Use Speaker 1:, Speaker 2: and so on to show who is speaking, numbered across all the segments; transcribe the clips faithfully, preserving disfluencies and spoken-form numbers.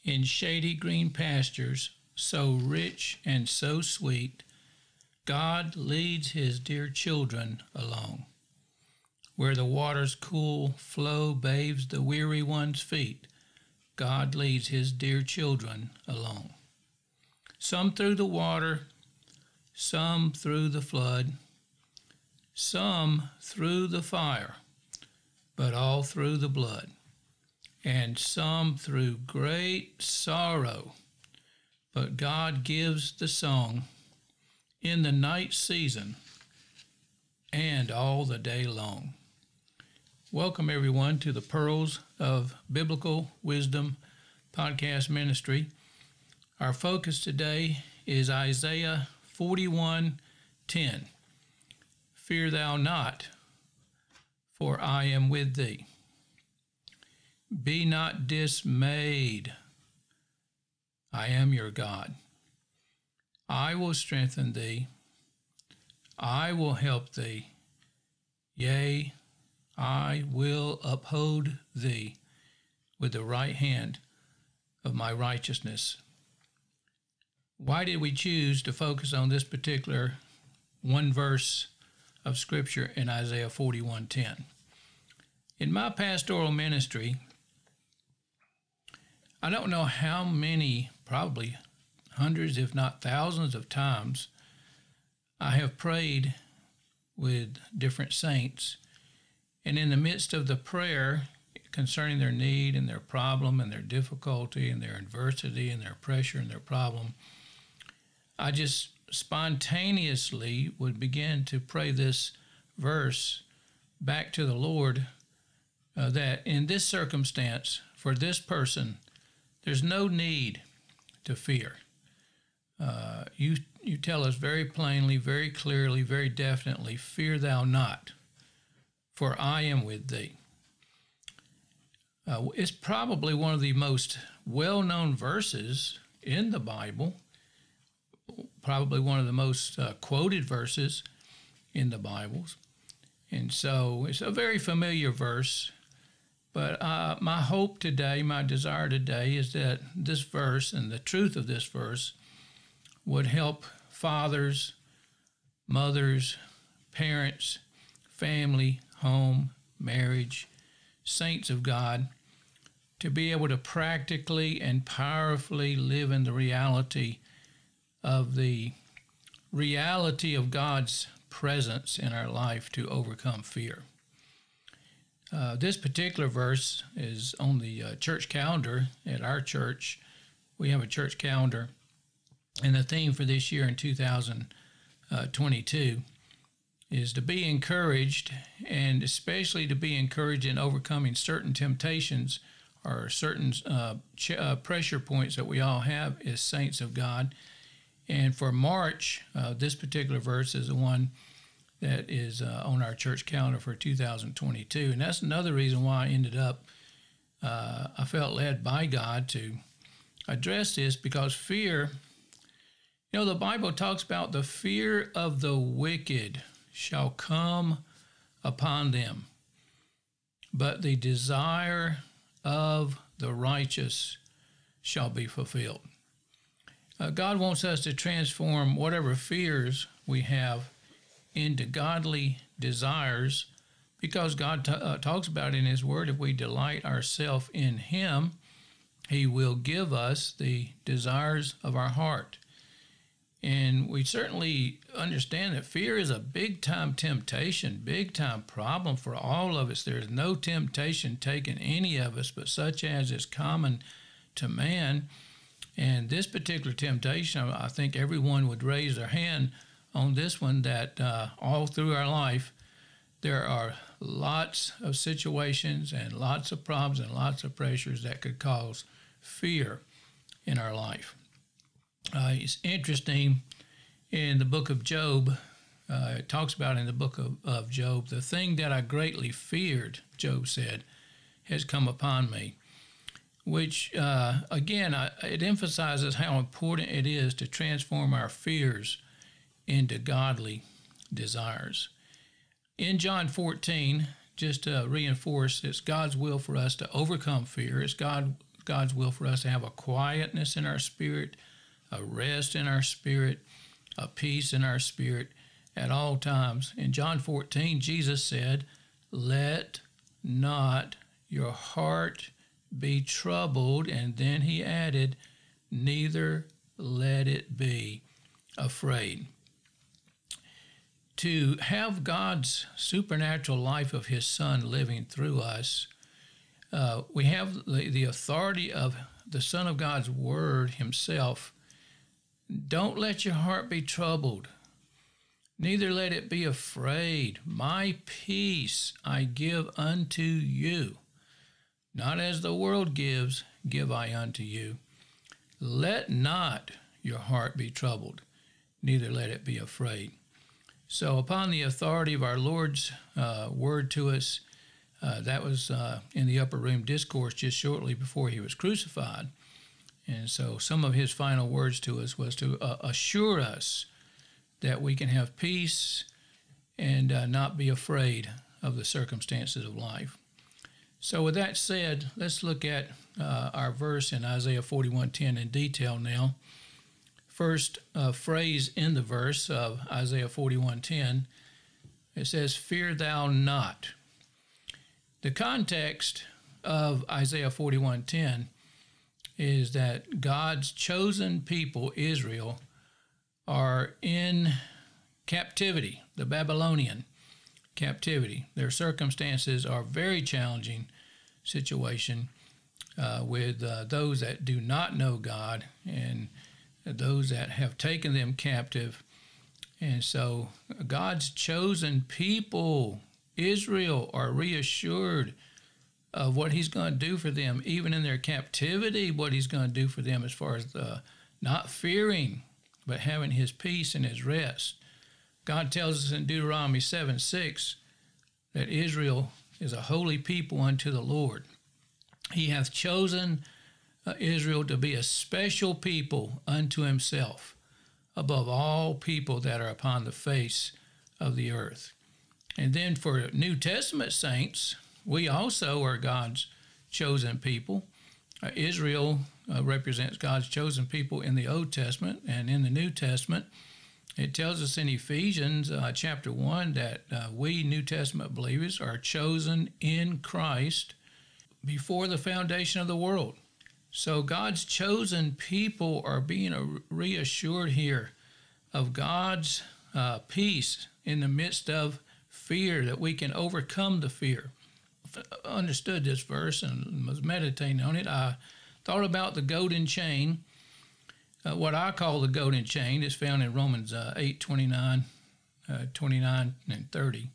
Speaker 1: In shady green pastures, so rich and so sweet, God leads his dear children along. Where the water's cool flow bathes the weary one's feet, God leads his dear children along. Some through the water, some through the flood, some through the fire, but all through the blood, and some through great sorrow. But God gives the song in the night season and all the day long. Welcome, everyone, to the Pearls of Biblical Wisdom podcast ministry. Our focus today is Isaiah forty-one ten. Fear thou not, for I am with thee. Be not dismayed. I am your God. I will strengthen thee. I will help thee. Yea, I will uphold thee with the right hand of my righteousness. Why did we choose to focus on this particular one verse of Scripture in Isaiah forty-one ten? In my pastoral ministry, I don't know how many, probably hundreds if not thousands of times, I have prayed with different saints, and in the midst of the prayer concerning their need and their problem and their difficulty and their adversity and their pressure and their problem, I just spontaneously would begin to pray this verse back to the Lord, uh, that in this circumstance, for this person, there's no need to fear. Uh, you you tell us very plainly, very clearly, very definitely, fear thou not, for I am with thee. Uh, it's probably one of the most well-known verses in the Bible, probably one of the most uh, quoted verses in the Bibles. And so it's a very familiar verse. But uh, my hope today, my desire today is that this verse and the truth of this verse would help fathers, mothers, parents, family, home, marriage, saints of God, to be able to practically and powerfully live in the reality of the reality of God's presence in our life to overcome fear. Uh, this particular verse is on the uh, church calendar at our church. We have a church calendar, and the theme for this year in two thousand twenty-two is to be encouraged, and especially to be encouraged in overcoming certain temptations or certain uh, ch- uh, pressure points that we all have as saints of God. And for March, uh, this particular verse is the one that is uh, on our church calendar for two thousand twenty-two. And that's another reason why I ended up, uh, I felt led by God to address this, because fear, you know, the Bible talks about the fear of the wicked shall come upon them, but the desire of the righteous shall be fulfilled. Uh, God wants us to transform whatever fears we have into godly desires, because God t- uh, talks about in His Word, if we delight ourselves in Him, He will give us the desires of our heart. And we certainly understand that fear is a big-time temptation, big-time problem for all of us. There is no temptation taken any of us but such as is common to man. And this particular temptation, I think everyone would raise their hand on this one, that uh, all through our life, there are lots of situations and lots of problems and lots of pressures that could cause fear in our life. Uh, it's interesting, in the book of Job, uh, it talks about in the book of, of Job, the thing that I greatly feared, Job said, has come upon me. Which, uh, again, I, it emphasizes how important it is to transform our fears into godly desires. In John fourteen, just to reinforce, it's God's will for us to overcome fear. It's God, God's will for us to have a quietness in our spirit, a rest in our spirit, a peace in our spirit at all times. In John fourteen, Jesus said, "Let not your heart be troubled," and then he added, "neither let it be afraid." To have God's supernatural life of his Son living through us, uh, we have the, the authority of the Son of God's Word himself. Don't let your heart be troubled, neither let it be afraid. My peace I give unto you. Not as the world gives, give I unto you. Let not your heart be troubled, neither let it be afraid. So upon the authority of our Lord's uh, word to us, uh, that was uh, in the upper room discourse just shortly before he was crucified. And so some of his final words to us was to uh, assure us that we can have peace and uh, not be afraid of the circumstances of life. So with that said, let's look at uh, our verse in Isaiah forty-one ten in detail now. First uh, phrase in the verse of Isaiah forty-one ten, it says, "Fear thou not." The context of Isaiah forty-one ten is that God's chosen people, Israel, are in captivity, the Babylonian captivity. Their circumstances are very challenging situation uh, with uh, those that do not know God and those that have taken them captive. And so God's chosen people, Israel, are reassured of what he's going to do for them, even in their captivity, what he's going to do for them as far as the not fearing, but having his peace and his rest. God tells us in Deuteronomy seven six that Israel is a holy people unto the Lord. He hath chosen uh, Israel to be a special people unto himself, above all people that are upon the face of the earth. And then for New Testament saints, we also are God's chosen people. Uh, Israel uh, represents God's chosen people in the Old Testament, and in the New Testament, it tells us in Ephesians uh, chapter one that uh, we New Testament believers are chosen in Christ before the foundation of the world. So God's chosen people are being reassured here of God's uh, peace in the midst of fear, that we can overcome the fear. I understood this verse and was meditating on it. I thought about the golden chain. Uh, what I call the golden chain is found in Romans uh, eight twenty-nine, uh, twenty-nine and thirty.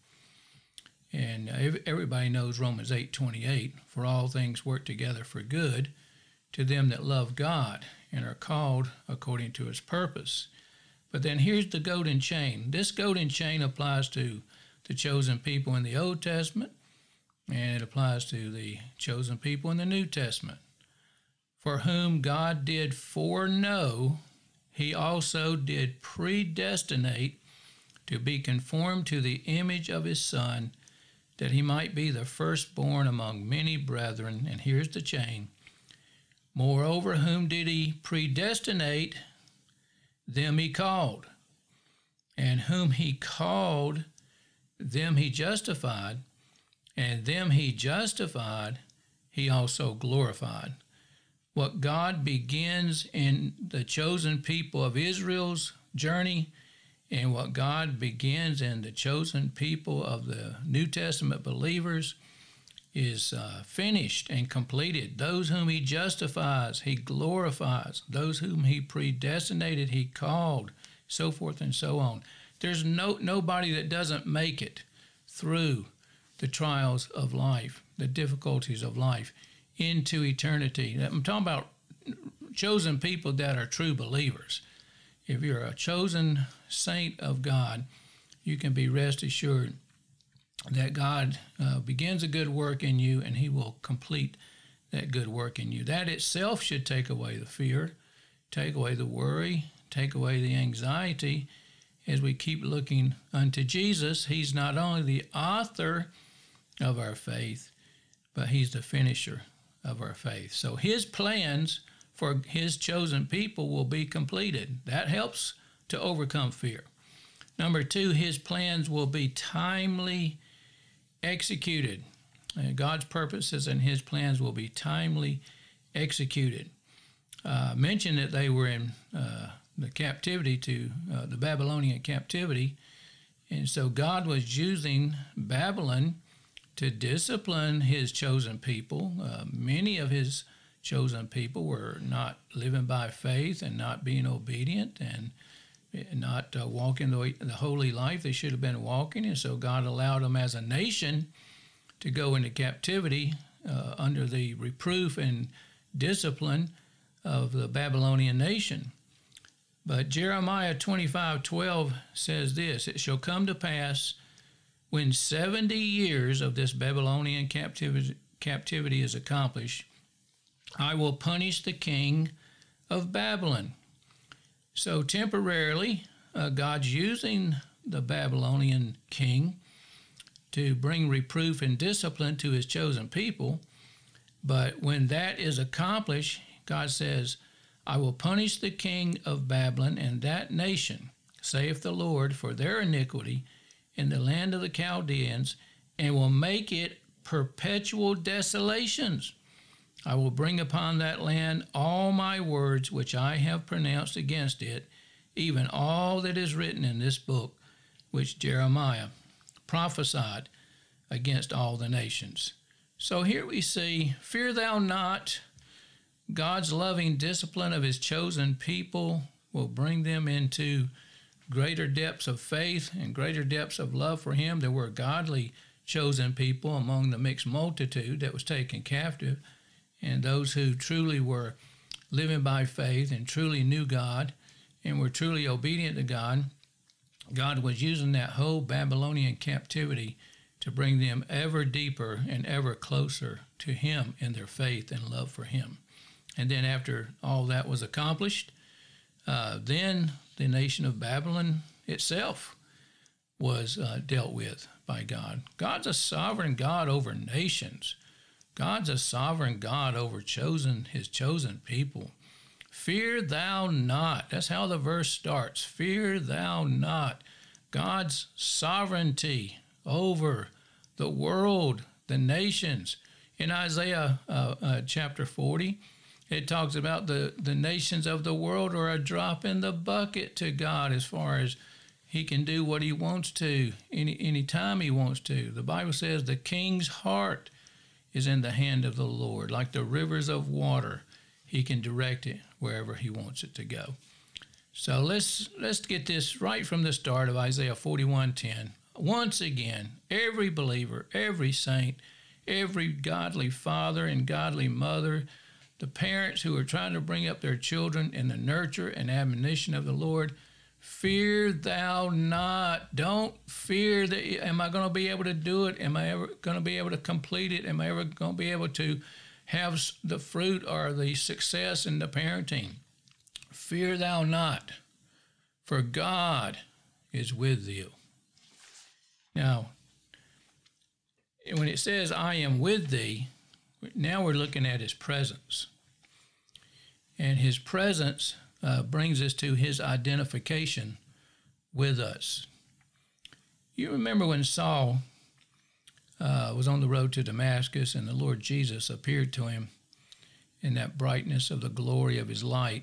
Speaker 1: And uh, everybody knows Romans eight twenty-eight. For all things work together for good to them that love God and are called according to his purpose. But then here's the golden chain. This golden chain applies to the chosen people in the Old Testament, and it applies to the chosen people in the New Testament. For whom God did foreknow, he also did predestinate to be conformed to the image of his Son, that he might be the firstborn among many brethren. And here's the chain. Moreover, whom did he predestinate, them he called. And whom he called, them he justified. And them he justified, he also glorified. What God begins in the chosen people of Israel's journey, and what God begins in the chosen people of the New Testament believers, is uh, finished and completed. Those whom he justifies, he glorifies. Those whom he predestinated, he called, so forth and so on. There's no nobody that doesn't make it through the trials of life, the difficulties of life, into eternity. I'm talking about chosen people that are true believers. If you're a chosen saint of God, you can be rest assured that God uh, begins a good work in you, and he will complete that good work in you. That itself should take away the fear, take away the worry, take away the anxiety as we keep looking unto Jesus. He's not only the author of our faith, but he's the finisher of our faith. So his plans for his chosen people will be completed. That helps to overcome fear. Number two, his plans will be timely executed. Uh, God's purposes and his plans will be timely executed. Uh, mentioned that they were in uh, the captivity to uh, the Babylonian captivity. And so God was using Babylon to discipline his chosen people. Uh, many of his chosen people were not living by faith and not being obedient and not uh, walking the, the holy life they should have been walking. And so God allowed them as a nation to go into captivity uh, under the reproof and discipline of the Babylonian nation. But Jeremiah twenty-five twelve says this, "It shall come to pass when seventy years of this Babylonian captivity, captivity is accomplished, I will punish the king of Babylon." So temporarily, uh, God's using the Babylonian king to bring reproof and discipline to his chosen people. But when that is accomplished, God says, "I will punish the king of Babylon and that nation, saith the Lord, for their iniquity in the land of the Chaldeans, and will make it perpetual desolations. I will bring upon that land all my words which I have pronounced against it, even all that is written in this book, which Jeremiah prophesied against all the nations." So here we see, fear thou not. God's loving discipline of his chosen people will bring them into greater depths of faith and greater depths of love for him. There were godly chosen people among the mixed multitude that was taken captive, and those who truly were living by faith and truly knew God and were truly obedient to God. God was using that whole Babylonian captivity to bring them ever deeper and ever closer to him in their faith and love for him. And then after all that was accomplished, uh, then the nation of Babylon itself was uh, dealt with by God. God's a sovereign God over nations. God's a sovereign God over chosen his chosen people. Fear thou not. That's how the verse starts. Fear thou not. God's sovereignty over the world, the nations. In Isaiah uh, uh, chapter forty, it talks about the, the nations of the world are a drop in the bucket to God as far as he can do what he wants to, any any time he wants to. The Bible says the king's heart is in the hand of the Lord. Like the rivers of water, he can direct it wherever he wants it to go. So let's let's get this right from the start of Isaiah forty-one ten. Once again, every believer, every saint, every godly father and godly mother, the parents who are trying to bring up their children in the nurture and admonition of the Lord, fear thou not. Don't fear that, am I going to be able to do it? Am I ever going to be able to complete it? Am I ever going to be able to have the fruit or the success in the parenting? Fear thou not, for God is with you. Now, when it says, I am with thee, now we're looking at his presence. And his presence uh, brings us to his identification with us. You remember when Saul uh, was on the road to Damascus and the Lord Jesus appeared to him in that brightness of the glory of his light.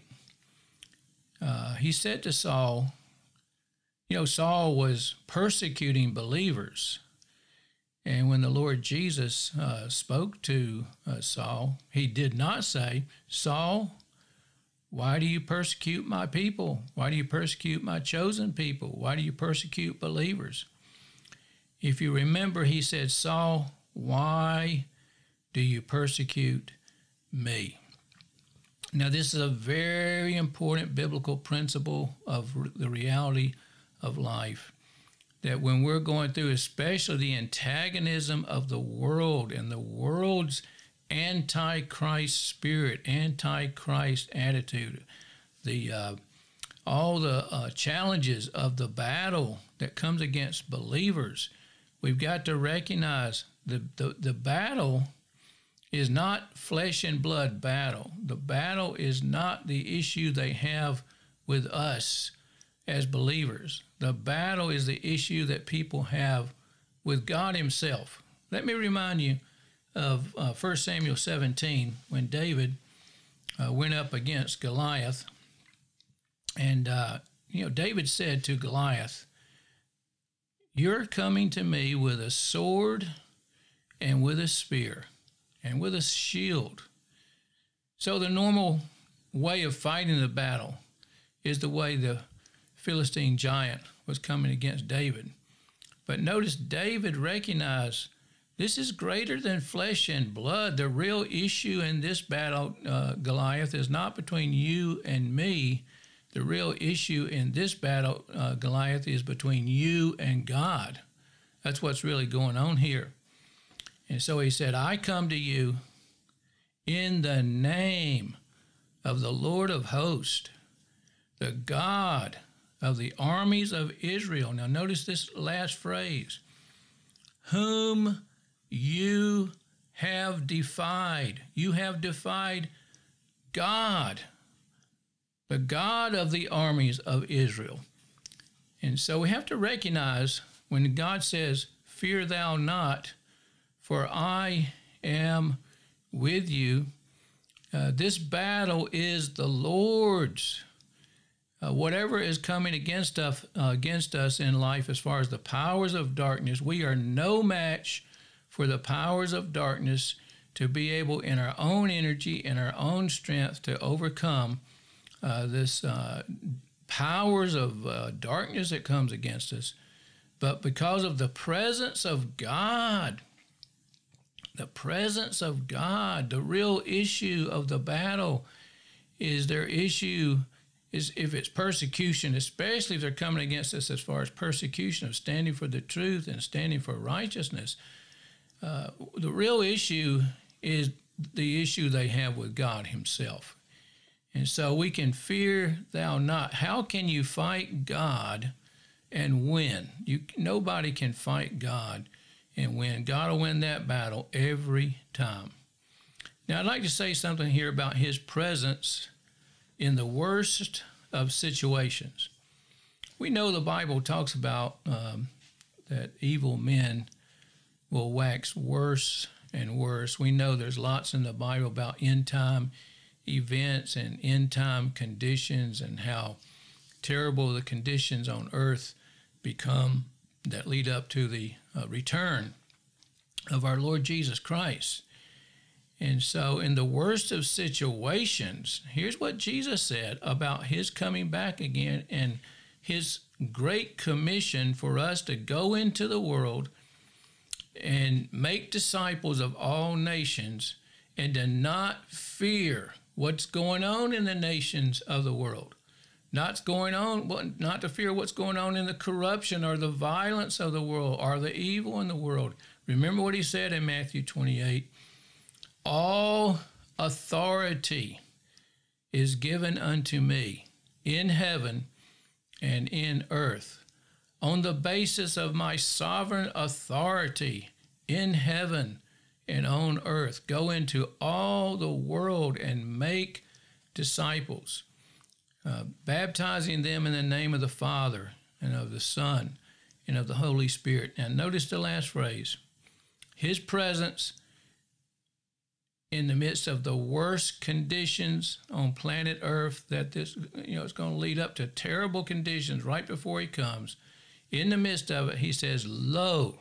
Speaker 1: Uh, he said to Saul, you know, Saul was persecuting believers. And when the Lord Jesus uh, spoke to uh, Saul, he did not say, Saul, why do you persecute my people? Why do you persecute my chosen people? Why do you persecute believers? If you remember, he said, Saul, why do you persecute me? Now, this is a very important biblical principle of the reality of life, that when we're going through, especially the antagonism of the world and the world's anti-Christ spirit, anti-Christ attitude, the uh, all the uh, challenges of the battle that comes against believers, we've got to recognize the, the, the battle is not flesh and blood battle. The battle is not the issue they have with us as believers. The battle is the issue that people have with God himself. Let me remind you of uh, First Samuel seventeen, when David uh, went up against Goliath. And, uh, you know, David said to Goliath, "You're coming to me with a sword and with a spear and with a shield." So the normal way of fighting the battle is the way the Philistine giant was coming against David. But notice David recognized this is greater than flesh and blood. The real issue in this battle, uh, Goliath, is not between you and me. The real issue in this battle, uh, Goliath, is between you and God. That's what's really going on here. And so he said, "I come to you in the name of the Lord of hosts, the God of the armies of Israel." Now notice this last phrase, "whom you have defied." You have defied God, the God of the armies of Israel. And so we have to recognize when God says, "Fear thou not, for I am with you," uh, this battle is the Lord's. Uh, whatever is coming against us, uh, against us in life as far as the powers of darkness, we are no match for the powers of darkness to be able in our own energy and our own strength to overcome uh, this uh, powers of uh, darkness that comes against us. But because of the presence of God, the presence of God, the real issue of the battle is their issue is if it's persecution, especially if they're coming against us as far as persecution of standing for the truth and standing for righteousness. Uh, the real issue is the issue they have with God himself. And so we can fear thou not. How can you fight God and win? You, nobody can fight God and win. God will win that battle every time. Now, I'd like to say something here about his presence in the worst of situations. We know the Bible talks about um, that evil men will wax worse and worse. We know there's lots in the Bible about end-time events and end-time conditions and how terrible the conditions on earth become that lead up to the uh, return of our Lord Jesus Christ. And so in the worst of situations, here's what Jesus said about his coming back again and his great commission for us to go into the world and make disciples of all nations and to not fear what's going on in the nations of the world. Not going on, not to fear what's going on in the corruption or the violence of the world or the evil in the world. Remember what he said in Matthew twenty-eight. All authority is given unto me in heaven and in earth. On the basis of my sovereign authority in heaven and on earth, go into all the world and make disciples, uh, baptizing them in the name of the Father and of the Son and of the Holy Spirit. Now notice the last phrase. His presence in the midst of the worst conditions on planet Earth, that this, you know, it's going to lead up to terrible conditions right before he comes. In the midst of it, he says, "Lo,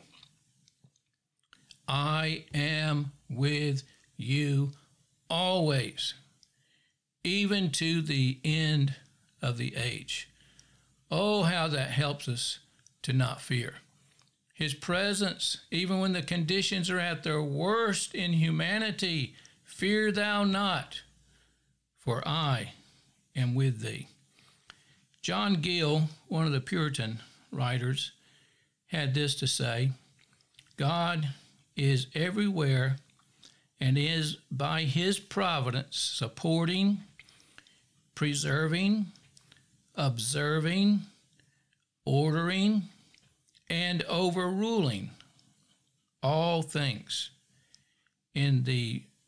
Speaker 1: I am with you always, even to the end of the age." Oh, how that helps us to not fear. His presence, even when the conditions are at their worst in humanity, fear thou not, for I am with thee. John Gill, one of the Puritan writers, had this to say: God is everywhere and is by his providence supporting, preserving, observing, ordering, and overruling all things in the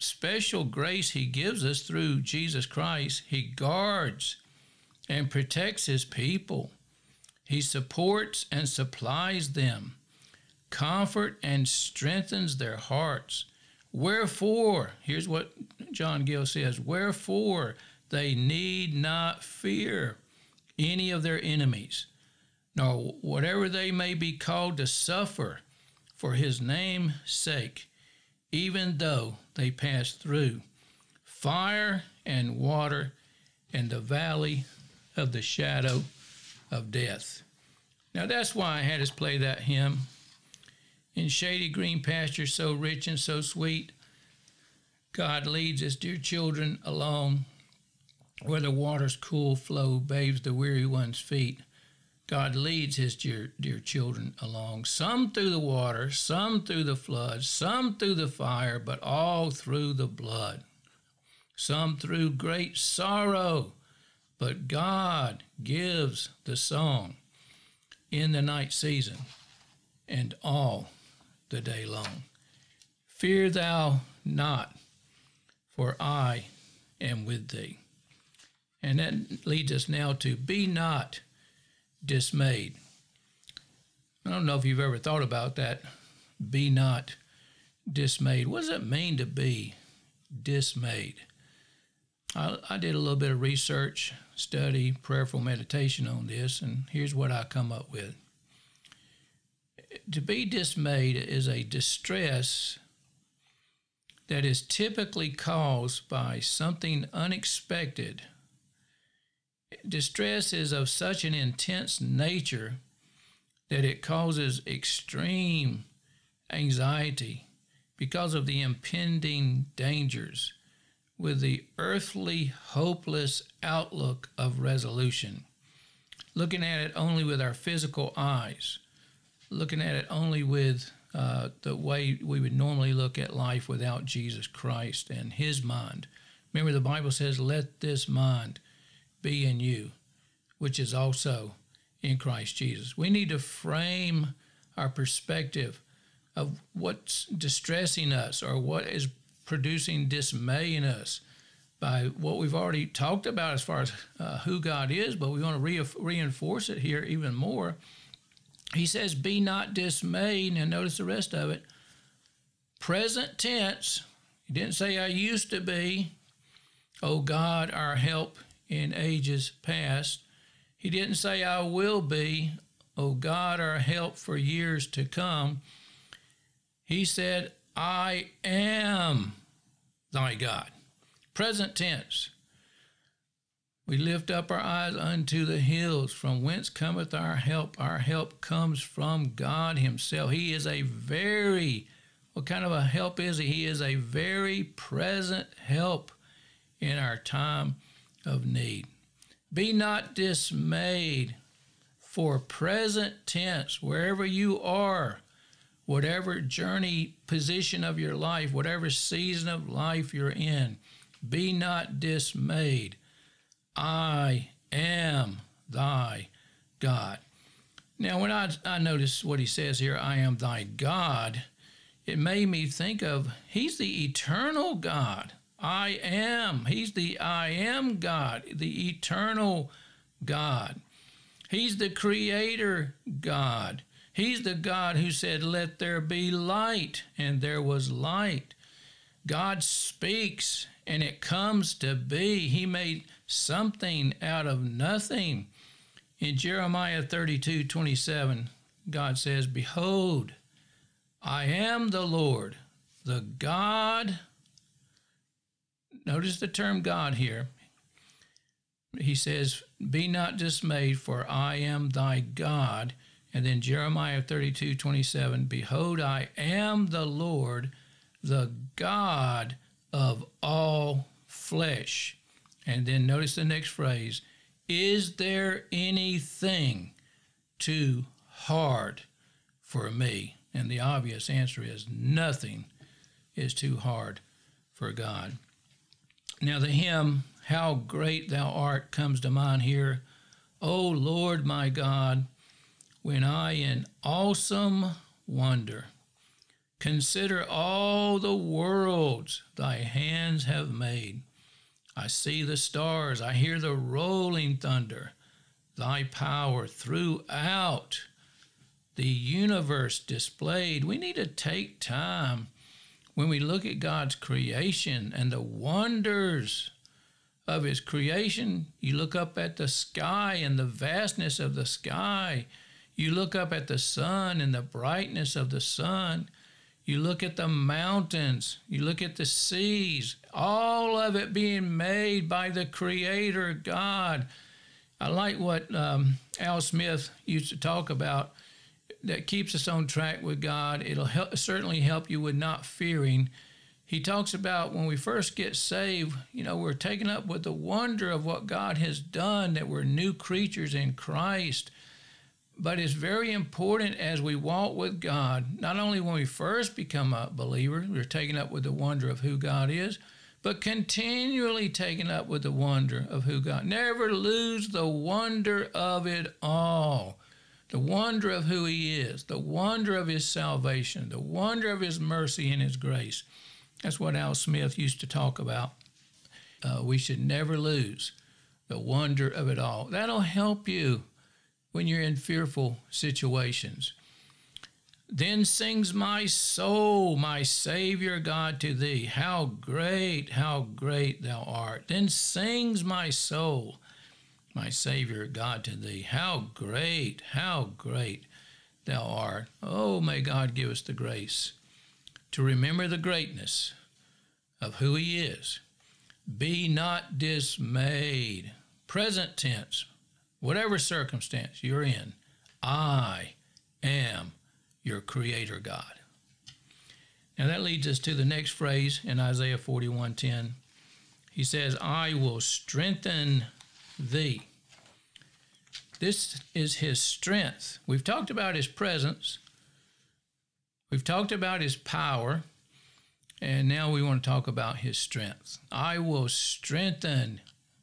Speaker 1: special grace he gives us through Jesus Christ, he guards and protects his people. He supports and supplies them, comfort and strengthens their hearts. Wherefore, here's what John Gill says, wherefore they need not fear any of their enemies, nor whatever they may be called to suffer for his name's sake, even though they pass through fire and water and the valley of the shadow of death. Now that's why I had us play that hymn. In shady green pastures so rich and so sweet, God leads his dear children along where the water's cool flow bathes the weary one's feet. God leads his dear, dear children along, some through the water, some through the flood, some through the fire, but all through the blood. Some through great sorrow, but God gives the song in the night season and all the day long. Fear thou not, for I am with thee. And that leads us now to be not dismayed. I don't know if you've ever thought about that. Be not dismayed. What does it mean to be dismayed? I, I did a little bit of research, study, prayerful meditation on this, and here's what I come up with. To be dismayed is a distress that is typically caused by something unexpected. Distress is of such an intense nature that it causes extreme anxiety because of the impending dangers, with the earthly, hopeless outlook of resolution. Looking at it only with our physical eyes, looking at it only with uh, the way we would normally look at life without Jesus Christ and his mind. Remember, the Bible says, let this mind be in you, which is also in Christ Jesus. We need to frame our perspective of what's distressing us or what is producing dismay in us by what we've already talked about as far as uh, who God is, but we want to re- reinforce it here even more. He says, be not dismayed. Now notice the rest of it. Present tense. He didn't say I used to be. O God, our help in ages past. He didn't say I will be. O God, our help for years to come. He said, I am thy God. Present tense. We lift up our eyes unto the hills, from whence cometh our help. Our help comes from God himself. He is a very, what kind of a help is he? He is a very present help in our time of need. Be not dismayed, for present tense, wherever you are, whatever journey, position of your life, whatever season of life you're in, be not dismayed. I am thy God. Now, when I, I notice what he says here, I am thy God, it made me think of, he's the eternal God. I am. He's the I am God, the eternal God. He's the creator God. He's the God who said, let there be light, and there was light. God speaks, and it comes to be. He made something out of nothing. In Jeremiah thirty-two twenty-seven, God says, behold, I am the Lord, the God. Notice the term God here. He says, be not dismayed, for I am thy God. And then Jeremiah thirty-two twenty-seven, behold, I am the Lord, the God of all flesh. And then notice the next phrase, is there anything too hard for me? And the obvious answer is nothing is too hard for God. Now the hymn, How Great Thou Art, comes to mind here. O Lord my God, when I in awesome wonder Consider all the worlds thy hands have made. I see the stars, I hear the rolling thunder, thy power throughout the universe displayed. We need to take time when we look at God's creation and the wonders of his creation. You look up at the sky and the vastness of the sky. You look up at the sun and the brightness of the sun. You look at the mountains. You look at the seas. All of it being made by the Creator God. I like what um, Al Smith used to talk about that keeps us on track with God. It'll help, certainly help you with not fearing. He talks about when we first get saved, you know, we're taken up with the wonder of what God has done, that we're new creatures in Christ. But it's very important as we walk with God, not only when we first become a believer, we're taken up with the wonder of who God is, but continually taken up with the wonder of who God. Never lose the wonder of it all. The wonder of who he is, the wonder of his salvation, the wonder of his mercy and his grace. That's what Al Smith used to talk about. Uh, we should never lose the wonder of it all. That'll help you when you're in fearful situations. Then sings my soul, my Savior God, to thee. How great, how great thou art. Then sings my soul, my Savior God, to thee. How great, how great thou art. Oh, may God give us the grace to remember the greatness of who he is. Be not dismayed. Present tense, whatever circumstance you're in, I am your Creator God. Now that leads us to the next phrase in Isaiah forty-one ten. He says, I will strengthen thee. This is his strength. We've talked about his presence. We've talked about his power. And now we want to talk about his strength. I will strengthen,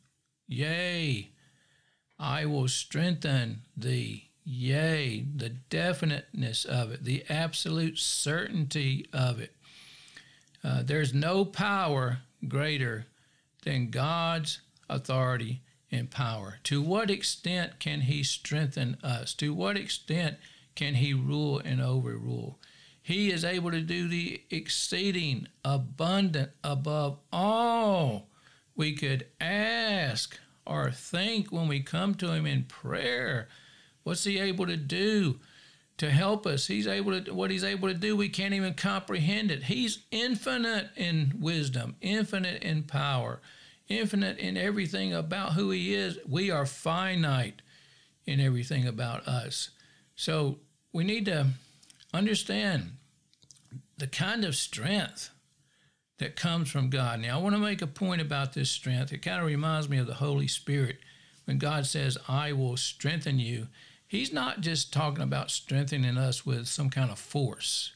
Speaker 1: yea, I will strengthen thee. Yea, the definiteness of it, the absolute certainty of it. Uh, there's no power greater than God's authority and power. To what extent can he strengthen us? To what extent can he rule and overrule? He is able to do the exceeding abundant above all we could ask or think when we come to him in prayer. What's he able to do to help us? He's able to, what he's able to do, we can't even comprehend it. He's infinite in wisdom, infinite in power, infinite in everything about who he is. We are finite in everything about us. So we need to understand the kind of strength that comes from God. Now, I want to make a point about this strength. It kind of reminds me of the Holy Spirit. When God says, I will strengthen you, he's not just talking about strengthening us with some kind of force,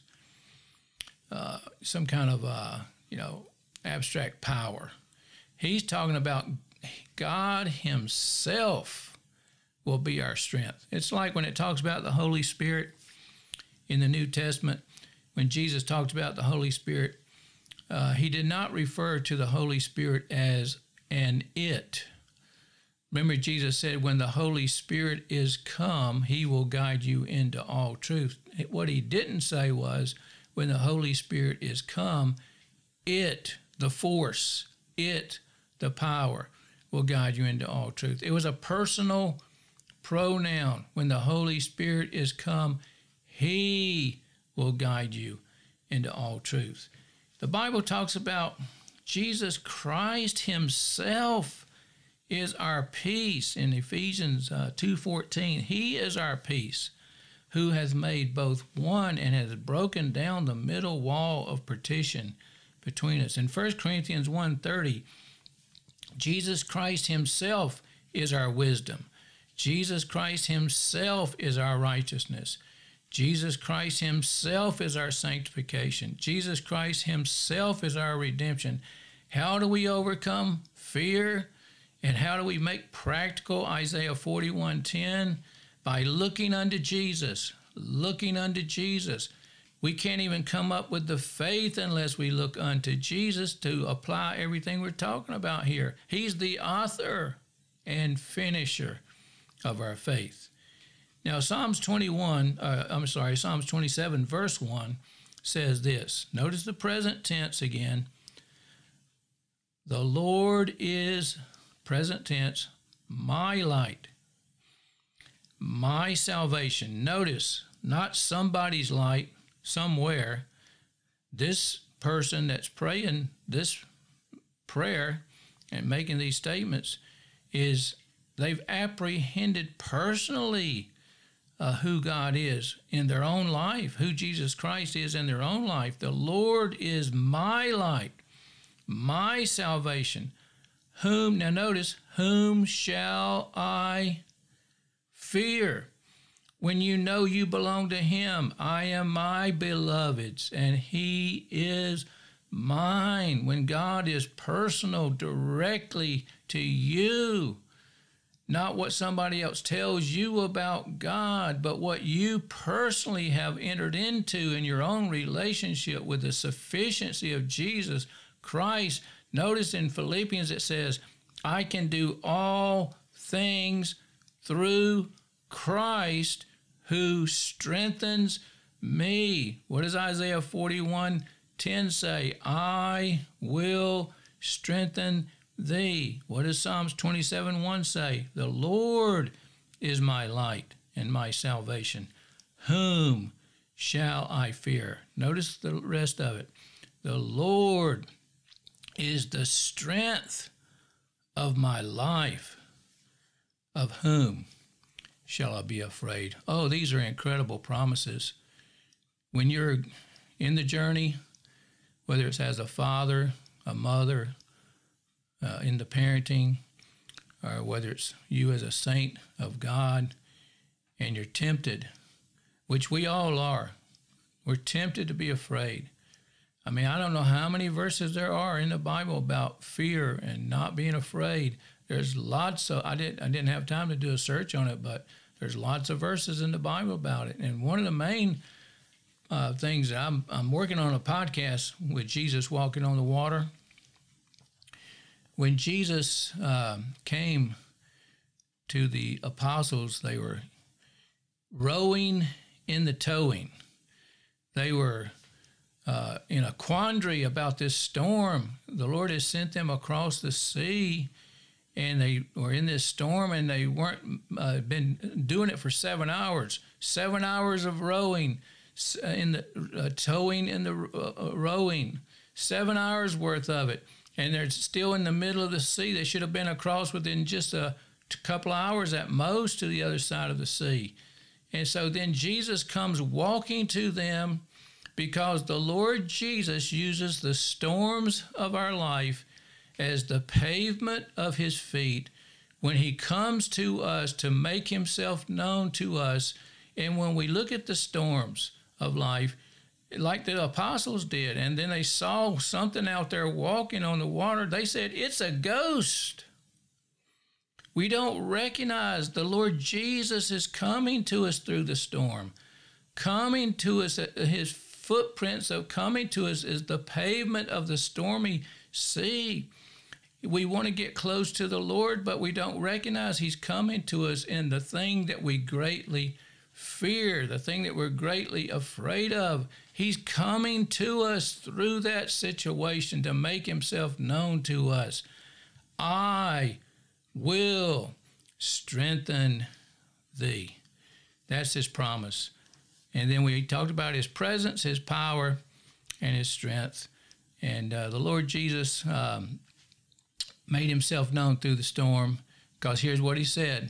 Speaker 1: uh, some kind of, uh, you know, abstract power. He's talking about God himself will be our strength. It's like when it talks about the Holy Spirit in the New Testament, when Jesus talked about the Holy Spirit, uh, he did not refer to the Holy Spirit as an it. Remember, Jesus said, when the Holy Spirit is come, he will guide you into all truth. What he didn't say was, when the Holy Spirit is come, it, the force, it, the power, will guide you into all truth. It was a personal pronoun. When the Holy Spirit is come, he will guide you into all truth. The Bible talks about Jesus Christ himself is our peace in Ephesians uh, two fourteen. He is our peace, who has made both one and has broken down the middle wall of partition between us. In First Corinthians one thirty, Jesus Christ himself is our wisdom. Jesus Christ himself is our righteousness. Jesus Christ himself is our sanctification. Jesus Christ himself is our redemption. How do we overcome fear? And how do we make practical Isaiah forty-one ten? By looking unto Jesus, looking unto Jesus. We can't even come up with the faith unless we look unto Jesus to apply everything we're talking about here. He's the author and finisher of our faith. Now, Psalms twenty-one, uh, I'm sorry, Psalms twenty-seven, verse one says this. Notice the present tense again. The Lord is, present tense, my light, my salvation. Notice, not somebody's light somewhere. This person that's praying this prayer and making these statements is they've apprehended personally uh, who God is in their own life, who Jesus Christ is in their own life. The Lord is my light, my salvation. Whom, now notice, whom shall I fear? When you know you belong to him, I am my beloved's, and he is mine. When God is personal directly to you, not what somebody else tells you about God, but what you personally have entered into in your own relationship with the sufficiency of Jesus Christ. Notice in Philippians it says, I can do all things through Christ who strengthens me. What does Isaiah forty-one ten say? I will strengthen thee. What does Psalms twenty-seven one say? The Lord is my light and my salvation. Whom shall I fear? Notice the rest of it. The Lord is the strength of my life. Of whom shall I be afraid? Oh, these are incredible promises. When you're in the journey, whether it's as a father, a mother, uh, in the parenting, or whether it's you as a saint of God, and you're tempted, which we all are, we're tempted to be afraid. I mean, I don't know how many verses there are in the Bible about fear and not being afraid. There's lots of, I didn't, I didn't have time to do a search on it, but there's lots of verses in the Bible about it. And one of the main uh, things that I'm, I'm working on a podcast with Jesus walking on the water. When Jesus uh, came to the apostles, they were rowing in the towing. They were uh, in a quandary about this storm. The Lord has sent them across the sea, and they were in this storm, and they weren't uh, been doing it for seven hours. Seven hours of rowing, in the uh, towing in the uh, rowing. Seven hours worth of it, and they're still in the middle of the sea. They should have been across within just a couple of hours at most to the other side of the sea. And so then Jesus comes walking to them, because the Lord Jesus uses the storms of our life as the pavement of his feet when he comes to us to make himself known to us. And when we look at the storms of life, like the apostles did, and then they saw something out there walking on the water, they said, it's a ghost. We don't recognize the Lord Jesus is coming to us through the storm, coming to us, his footprints of coming to us is the pavement of the stormy sea. We want to get close to the Lord, but we don't recognize he's coming to us in the thing that we greatly fear, the thing that we're greatly afraid of. He's coming to us through that situation to make himself known to us. I will strengthen thee. That's his promise. And then we talked about his presence, his power, and his strength. And uh, the Lord Jesus um, made himself known through the storm, because here's what he said.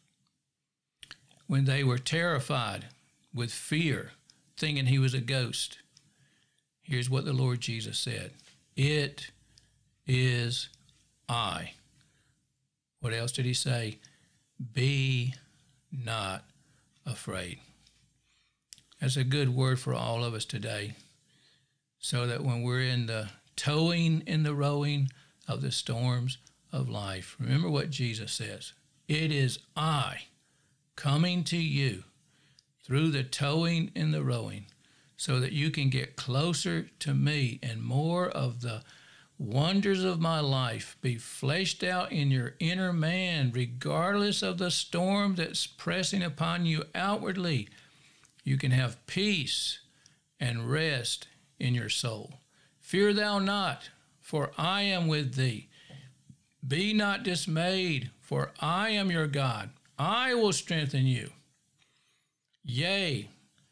Speaker 1: When they were terrified with fear, thinking he was a ghost, here's what the Lord Jesus said. It is I. What else did he say? Be not afraid. That's a good word for all of us today, so that when we're in the towing in the rowing of the storms of life, remember what Jesus says. It is I coming to you through the towing and the rowing, so that you can get closer to me and more of the wonders of my life be fleshed out in your inner man, regardless of the storm that's pressing upon you outwardly. You can have peace and rest in your soul. Fear thou not, for I am with thee. Be not dismayed, for I am your God. I will strengthen you. Yea,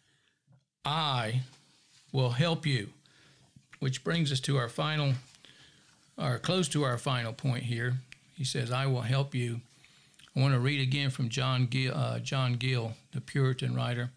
Speaker 1: I will help you. Which brings us to our final, or close to our final point here. He says, I will help you. I want to read again from John Gill, uh, John Gill, the Puritan writer.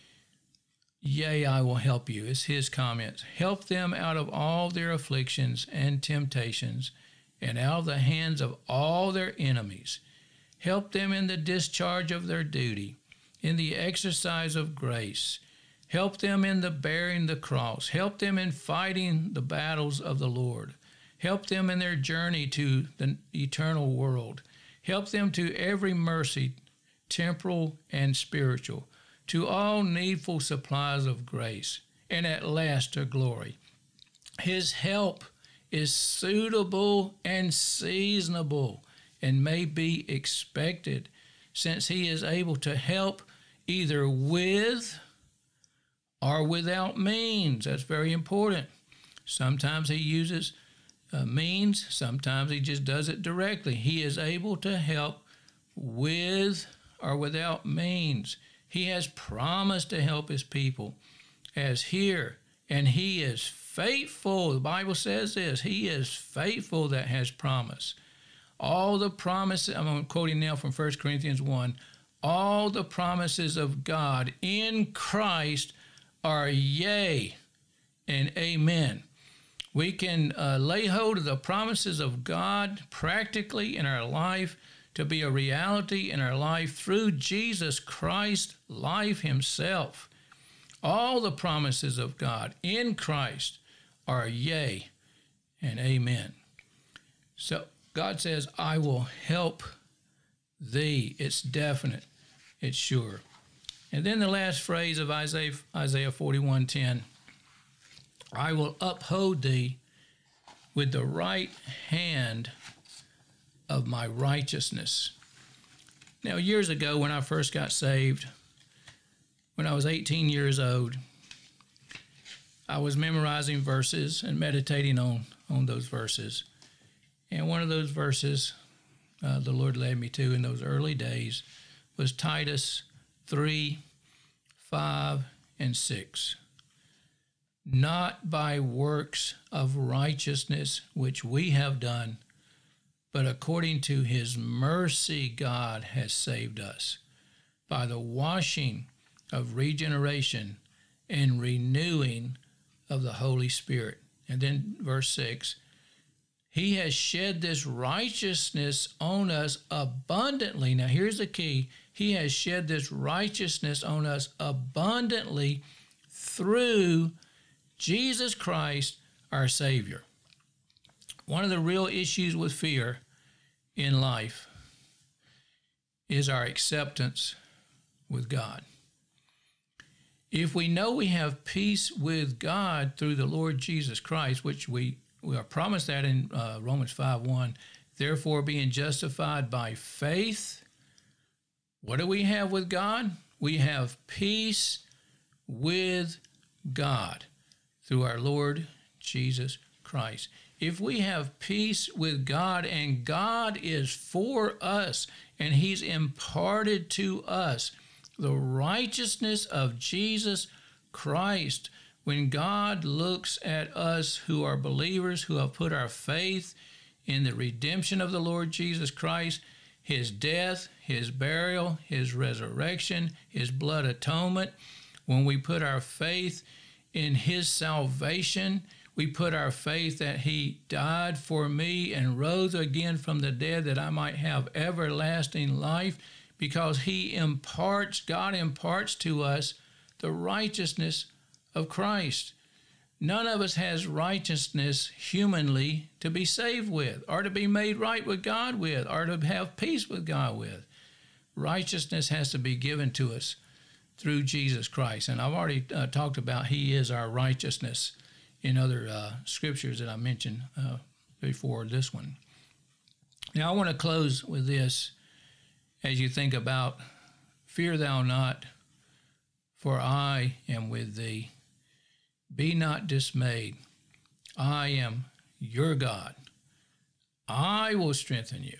Speaker 1: Yea, I will help you. It's his comments. Help them out of all their afflictions and temptations, and out of the hands of all their enemies. Help them in the discharge of their duty, in the exercise of grace. Help them in the bearing the cross. Help them in fighting the battles of the Lord. Help them in their journey to the eternal world. Help them to every mercy, temporal and spiritual, to all needful supplies of grace, and at last to glory. His help is suitable and seasonable, and may be expected, since he is able to help either with or without means. That's very important. Sometimes he uses uh, means, sometimes he just does it directly. He is able to help with or without means. He has promised to help his people, as here, and he is faithful. The Bible says this, he is faithful that has promised. All the promises, I'm quoting now from First Corinthians one, all the promises of God in Christ are yea and amen. We can uh, lay hold of the promises of God practically in our life to be a reality in our life through Jesus Christ, life himself. All the promises of God in Christ are yea and amen. So God says, I will help thee. It's definite. It's sure. And then the last phrase of Isaiah, Isaiah forty-one ten, I will uphold thee with the right hand of my righteousness. Now, years ago when I first got saved, when I was eighteen years old, I was memorizing verses and meditating on, on those verses. And one of those verses uh, the Lord led me to in those early days was Titus three, five, and six. Not by works of righteousness which we have done, but according to his mercy God has saved us, by the washing of regeneration and renewing of the Holy Spirit. And then verse six, he has shed this righteousness on us abundantly. Now here's the key. He has shed this righteousness on us abundantly through Jesus Christ, our Savior. One of the real issues with fear in life is our acceptance with God. If we know we have peace with God through the Lord Jesus Christ, which we, we are promised that in uh, Romans five one, therefore being justified by faith, what do we have with God? We have peace with God through our Lord Jesus Christ. If we have peace with God and God is for us and he's imparted to us the righteousness of Jesus Christ, when God looks at us who are believers, who have put our faith in the redemption of the Lord Jesus Christ, his death, his burial, his resurrection, his blood atonement, when we put our faith in his salvation, we put our faith that he died for me and rose again from the dead that I might have everlasting life, because he imparts, God imparts to us the righteousness of Christ. None of us has righteousness humanly to be saved with, or to be made right with God with, or to have peace with God with. Righteousness has to be given to us through Jesus Christ. And I've already uh, talked about he is our righteousness in other uh, scriptures that I mentioned uh, before this one. Now, I want to close with this as you think about, fear thou not, for I am with thee. Be not dismayed. I am your God. I will strengthen you.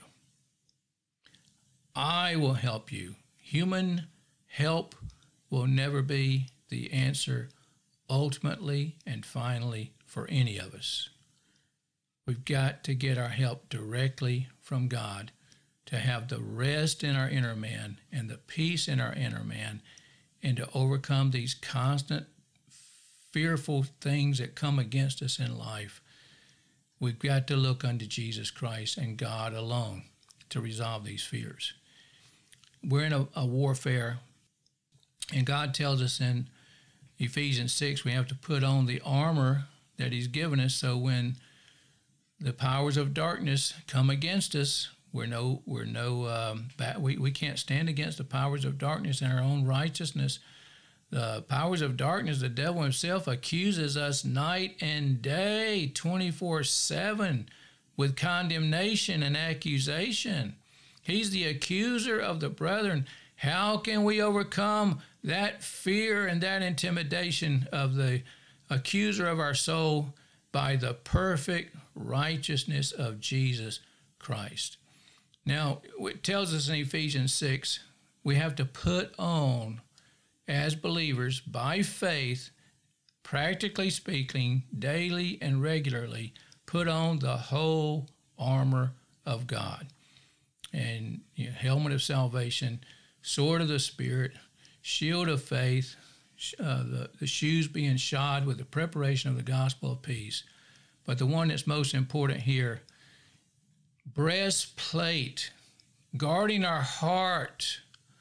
Speaker 1: I will help you. Human help will never be the answer ultimately and finally for any of us. We've got to get our help directly from God to have the rest in our inner man and the peace in our inner man, and to overcome these constant fearful things that come against us in life. We've got to look unto Jesus Christ and God alone to resolve these fears. We're in a, a warfare, and God tells us in Ephesians six we have to put on the armor that he's given us, so when the powers of darkness come against us, we're no, we're no, um, we, we can't stand against the powers of darkness in our own righteousness. The powers of darkness, the devil himself accuses us night and day, twenty-four seven, with condemnation and accusation. He's the accuser of the brethren. How can we overcome that fear and that intimidation of the accuser of our soul? By the perfect righteousness of Jesus Christ. Now, it tells us in Ephesians six, we have to put on, as believers, by faith, practically speaking, daily and regularly, put on the whole armor of God. And you know, helmet of salvation, sword of the Spirit, shield of faith, uh, the, the shoes being shod with the preparation of the gospel of peace. But the one that's most important here, breastplate, guarding our heart,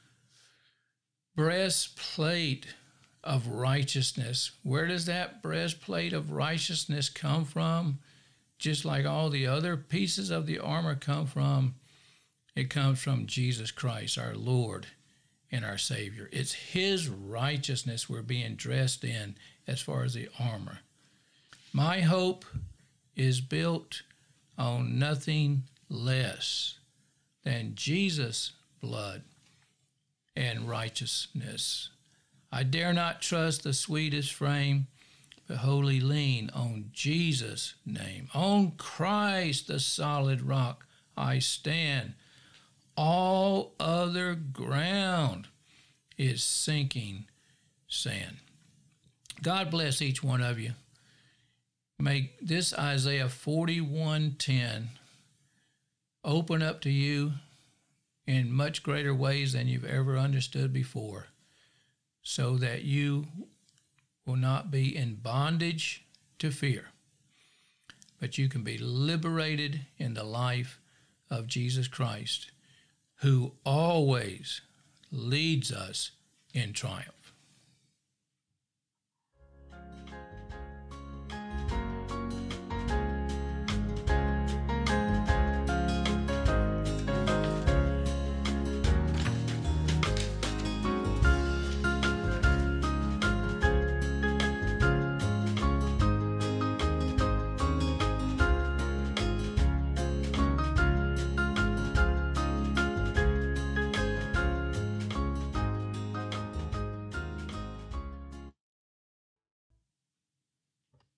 Speaker 1: breastplate of righteousness. Where does that breastplate of righteousness come from? Just like all the other pieces of the armor come from, it comes from Jesus Christ, our Lord and our Savior. It's his righteousness we're being dressed in as far as the armor. My hope is built on nothing less than Jesus' blood and righteousness. I dare not trust the sweetest frame, but wholly lean on Jesus' name. On Christ, the solid rock, I stand. All other ground is sinking sand. God bless each one of you. May this Isaiah forty-one ten open up to you in much greater ways than you've ever understood before, so that you will not be in bondage to fear, but you can be liberated in the life of Jesus Christ, who always leads us in triumph.